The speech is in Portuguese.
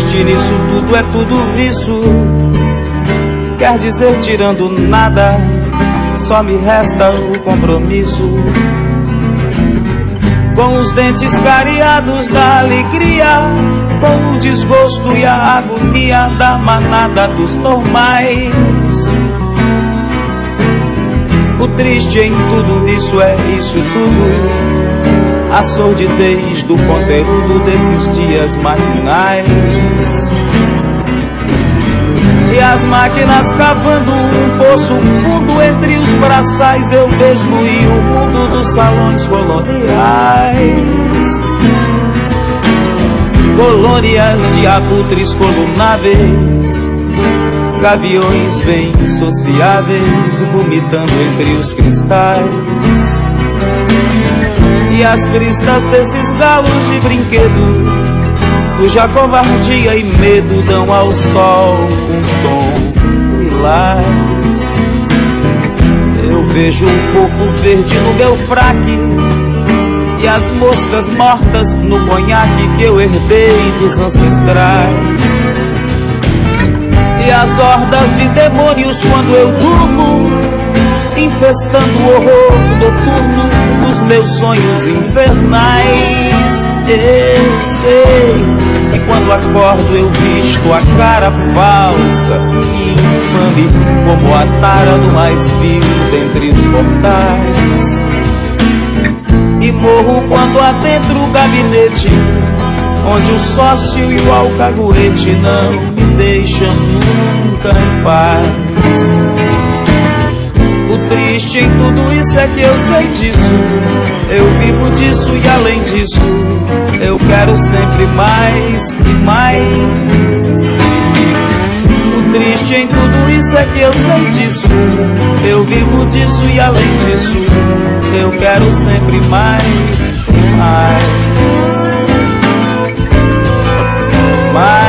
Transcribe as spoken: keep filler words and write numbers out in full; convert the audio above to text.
triste nisso tudo é tudo isso. Quer dizer, tirando nada, só me resta o compromisso. Com os dentes cariados da alegria, com o desgosto e a agonia da manada dos normais. O triste em tudo isso é isso tudo, a sordidez do conteúdo desses dias maquinais. E as máquinas cavando um poço fundo entre os braçais, eu vejo e o mundo dos salões coloniais. Colônias de abutres colunáveis, gaviões bem sociáveis, vomitando entre os cristais. E as cristas desses galos de brinquedo, cuja covardia e medo dão ao sol um tom lilás. Eu vejo um corpo verde no meu fraque, e as moscas mortas no conhaque que eu herdei dos ancestrais. E as hordas de demônios quando eu durmo, infestando o horror noturno dos meus sonhos infernais. Eu sei que quando acordo eu visto a cara falsa e infame como a tara do mais vil dentre os mortais. E morro quando adentro o gabinete, onde o sócio e o alcaguete não me deixam nunca em paz. O triste em tudo isso é que eu sei disso, eu vivo disso e além disso eu quero sempre mais e mais. O triste em tudo isso é que eu sei disso, eu vivo disso e além disso eu quero sempre mais e mais. Mais